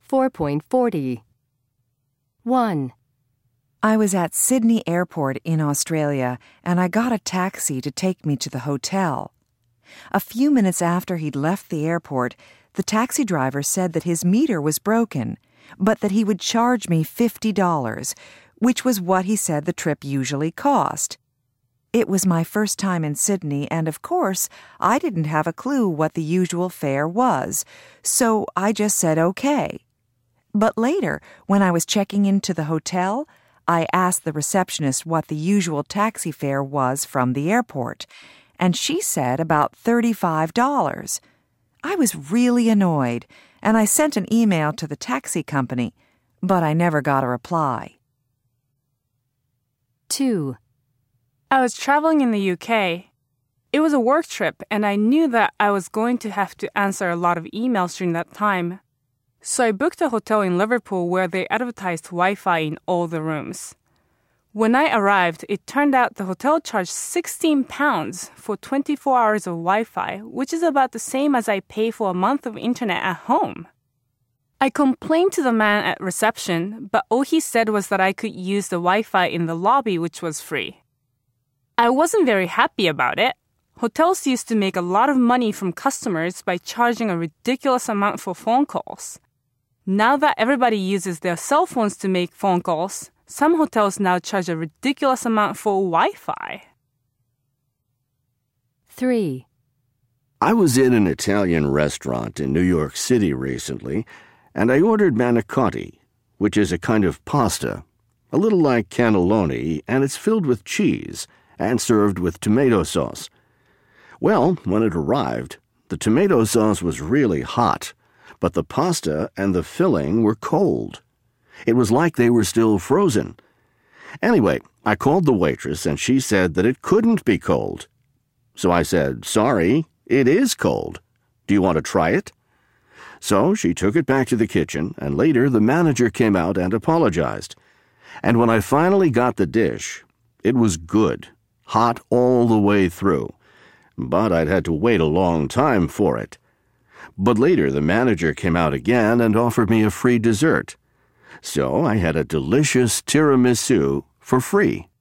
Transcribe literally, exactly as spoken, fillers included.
four point four zero. one. I was at Sydney Airport in Australia, and I got a taxi to take me to the hotel. A few minutes after he'd left the airport, the taxi driver said that his meter was broken, but that he would charge me fifty dollars, which was what he said the trip usually cost. It was my first time in Sydney, and of course, I didn't have a clue what the usual fare was, so I just said okay. But later, when I was checking into the hotel, I asked the receptionist what the usual taxi fare was from the airport, and she said about thirty-five dollars. I was really annoyed, and I sent an email to the taxi company, but I never got a reply. two. I was traveling in the U K. It was a work trip, and I knew that I was going to have to answer a lot of emails during that time. So I booked a hotel in Liverpool where they advertised Wi-Fi in all the rooms. When I arrived, it turned out the hotel charged sixteen pounds for twenty-four hours of Wi-Fi, which is about the same as I pay for a month of internet at home. I complained to the man at reception, but all he said was that I could use the Wi-Fi in the lobby, which was free. I wasn't very happy about it. Hotels used to make a lot of money from customers by charging a ridiculous amount for phone calls. Now that everybody uses their cell phones to make phone calls, some hotels now charge a ridiculous amount for Wi-Fi. three. I was in an Italian restaurant in New York City recently, and I ordered manicotti, which is a kind of pasta, a little like cannelloni, and it's filled with cheese and served with tomato sauce. Well, when it arrived, the tomato sauce was really hot, but the pasta and the filling were cold. It was like they were still frozen. Anyway, I called the waitress, and she said that it couldn't be cold. So I said, "Sorry, it is cold. Do you want to try it?" So she took it back to the kitchen, and later the manager came out and apologized. And when I finally got the dish, it was good, hot all the way through. But I'd had to wait a long time for it. But later the manager came out again and offered me a free dessert. So I had a delicious tiramisu for free.